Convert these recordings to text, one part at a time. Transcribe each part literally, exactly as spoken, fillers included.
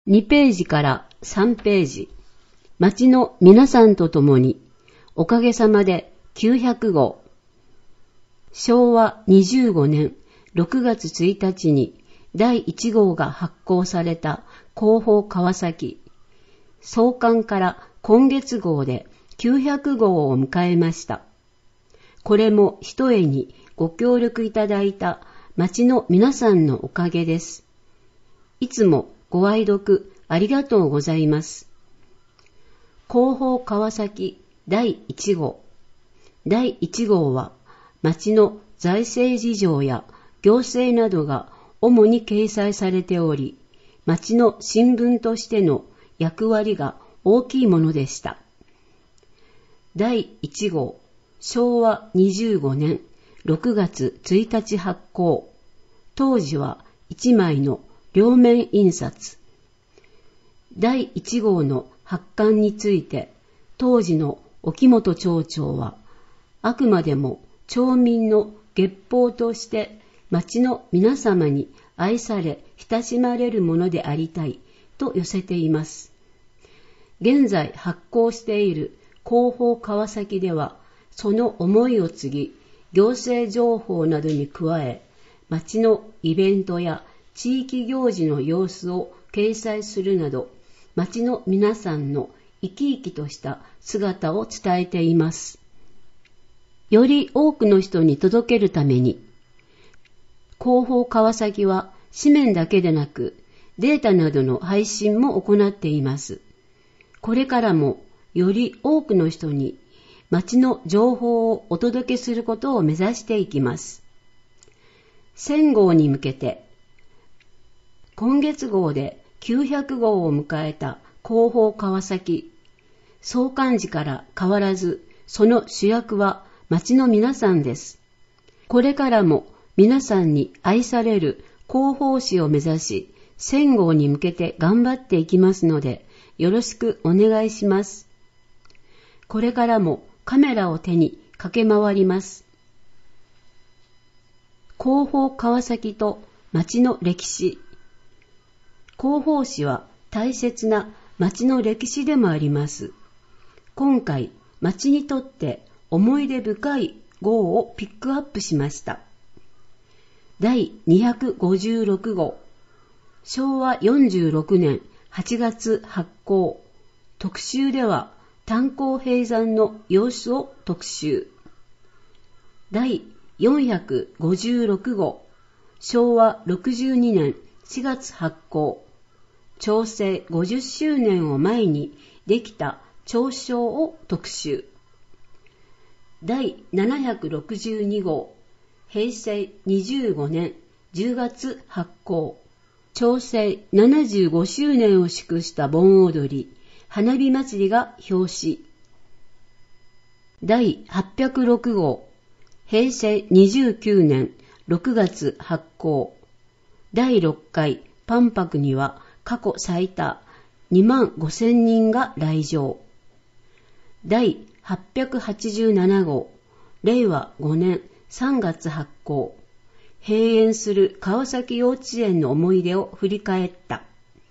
にページからさんページ、町の皆さんと共に、おかげさまできゅうひゃくごう。しょうわにじゅうごねんろくがつついたちにだいいちごうが発行された広報川崎。創刊から今月号できゅうひゃくごうを迎えました。これもひとえにご協力いただいた町の皆さんのおかげです。いつもご愛読ありがとうございます。広報川崎だいいちごう。だいいちごうは町の財政事情や行政などが主に掲載されており、町の新聞としての役割が大きいものでした。だいいちごう、しょうわにじゅうごねんろくがつついたち発行。当時はいちまいの両面印刷。だいいちごうの発刊について、当時の沖本町長は、あくまでも町民の月報として町の皆様に愛され親しまれるものでありたいと寄せています。現在発行している広報川崎では、その思いを継ぎ、行政情報などに加え、町のイベントや地域行事の様子を掲載するなど、町の皆さんの生き生きとした姿を伝えています。より多くの人に届けるために、広報川崎は紙面だけでなく、データなどの配信も行っています。これからもより多くの人に町の情報をお届けすることを目指していきます。せんごうに向けて、今月号できゅうひゃくごうを迎えた広報川崎。創刊時から変わらず、その主役は町の皆さんです。これからも皆さんに愛される広報誌を目指し、せんごうに向けて頑張っていきますので、よろしくお願いします。これからもカメラを手に駆け回ります。広報川崎と町の歴史。広報誌は大切な町の歴史でもあります。今回、町にとって思い出深い号をピックアップしました。だいにひゃくごじゅうろくごう、しょうわよんじゅうろくねんはちがつ発行。特集では炭鉱閉山の様子を特集。だいよんひゃくごじゅうろくごう、しょうわろくじゅうにねんしがつ発行。町政ごじゅっしゅうねんを前にできた町章を特集。だいななひゃくろくじゅうにごう、へいせいにじゅうごねんじゅうがつ発行。町政ななじゅうごしゅうねんを祝した盆踊り、花火祭りが表紙。だいはっぴゃくろくごう、へいせいにじゅうきゅうねんろくがつ発行。だいろっかい万博には過去最多にまんごせんにんが来場。だいはっぴゃくはちじゅうななごう、れいわごねんさんがつ発行。閉園する川崎幼稚園の思い出を振り返った。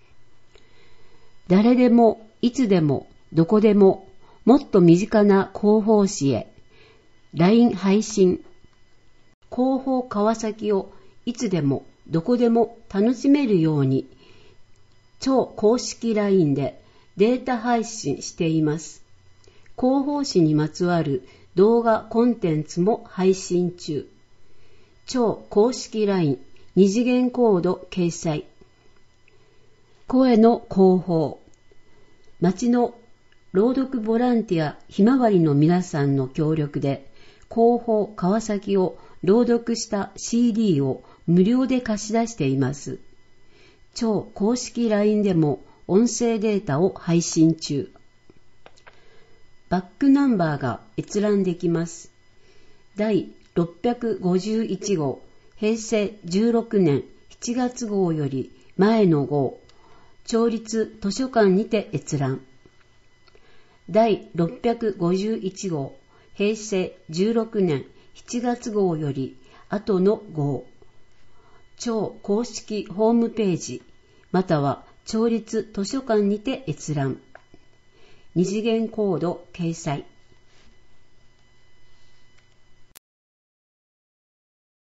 誰でもいつでもどこでももっと身近な広報誌へ ライン 配信。広報川崎をいつでもどこでも楽しめるように超公式 ライン でデータ配信しています。広報誌にまつわる動画コンテンツも配信中。超公式 ライン 二次元コード掲載。声の広報。町の朗読ボランティアひまわりの皆さんの協力で広報川崎を朗読した シーディー を無料で貸し出しています。超公式 ライン でも音声データを配信中。バックナンバーが閲覧できます。だいろっぴゃくごじゅういちごう、へいせいじゅうろくねんしちがつごうより前の号、町立図書館にて閲覧。だいろっぴゃくごじゅういちごう、へいせいじゅうろくねんしちがつごうより後の号、町公式ホームページ、または町立図書館にて閲覧。二次元コード掲載。